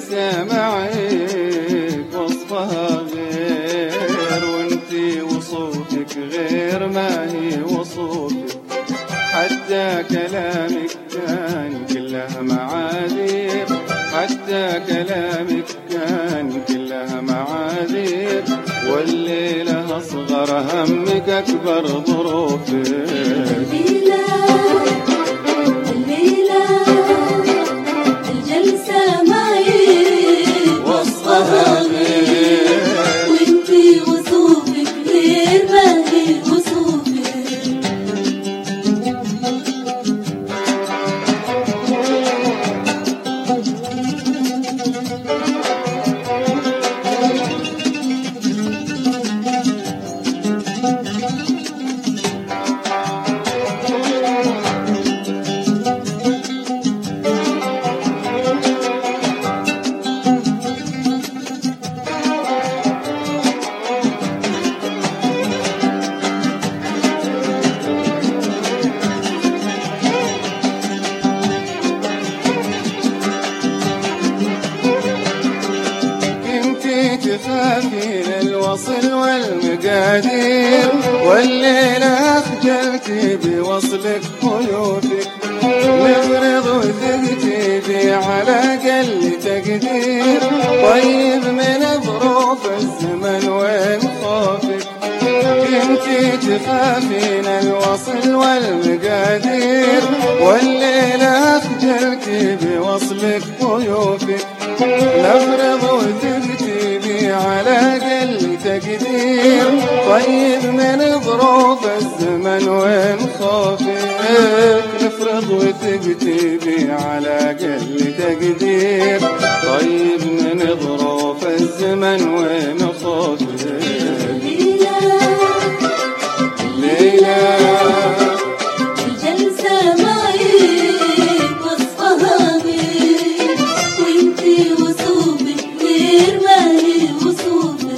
الجلسة معك وصفها غير، وانتي وصوفك غير ما هي وصوفك، حتى كلامك كان كلها معاذير، حتى كلامك كان كلها معاذير، والليلة أصغر همك أكبر ظروفك. الجلسة معي وصفها غير، وانتي وصوفك غير ما هي وصوفك. تخافين الوصل والمقادير، والليلة أخجلتي بوصلك خيوفك، نفرض وثقتي بي على أقل تقدير، طيب من ظروف الزمن وين خوفك؟ كنتي تخافين الوصل والمقادير، والليلة أخجلتي بوصلك خيوفك، نفرض وثقتي بي على أقل تقدير، طيب من ظروف الزمن وين خوفك؟ نفرض وثقتي بي على أقل تقدير، طيب من ظروف الزمن وين خوفك؟ ليلى الجلسة معي وصفها غير، وانتي وصوفك غير ما هي وصوفك.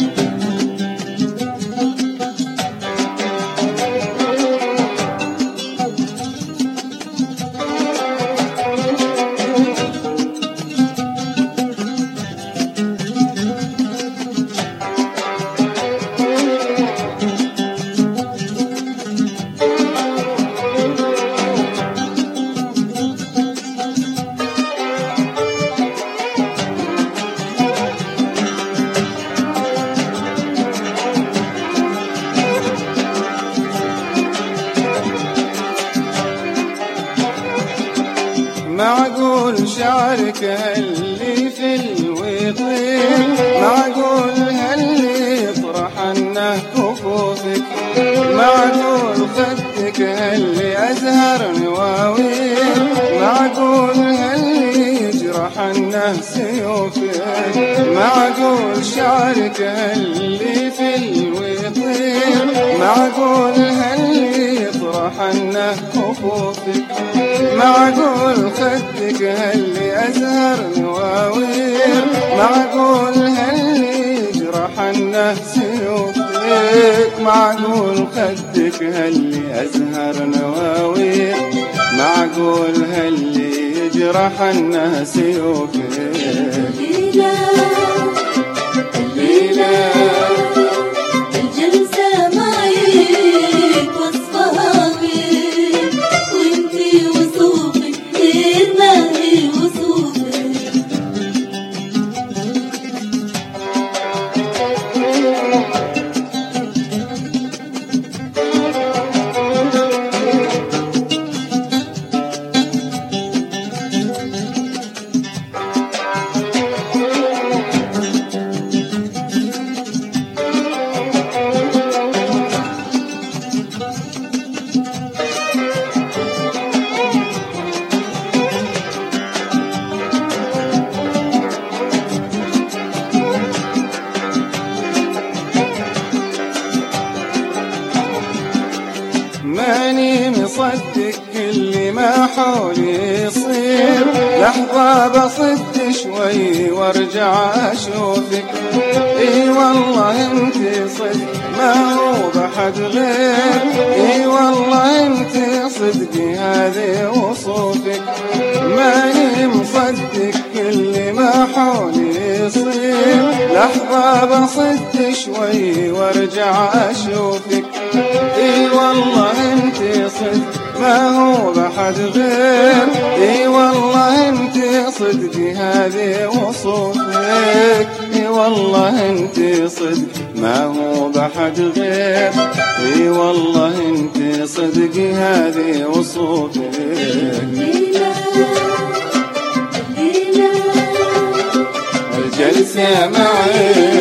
معقول شعرك اللي في الوطين، معقول هاللي يطرح عنه كفوفك، معقول خدك اللي أزهر نواويل، معقول هاللي يجرح عنه سيوفك، معقول شعرك اللي في الوطين، معقول هاللي يطرح عنه كفوفك، معقول خدك هاللي أزهر نواوير، معقول هاللي يجرح عنه سيوفك، معقول خدك هاللي أزهر نواوير، معقول هاللي يجرح عنه سيوفك. ليلى الجلسة معي وصفها غير، وانتي وصوفك غير ما هي وصوفك. ماني مصدق كل ما حولي يصير، لحظة بصد شوي وارجع اشوفك، اي والله انت صدق ما هو بحد غير، اي والله انت صدقي هذه وصوفك، ماني مصدق كل ما لحظة بصد شوي وارجع اشوفك. اي والله انت صدق ما هو بحد غير، اي والله انت صدق هذه وصوفك، اي والله انت صدق ما هو بحد غير، اي والله انت صدق هذه وصوفك. الجلسة معي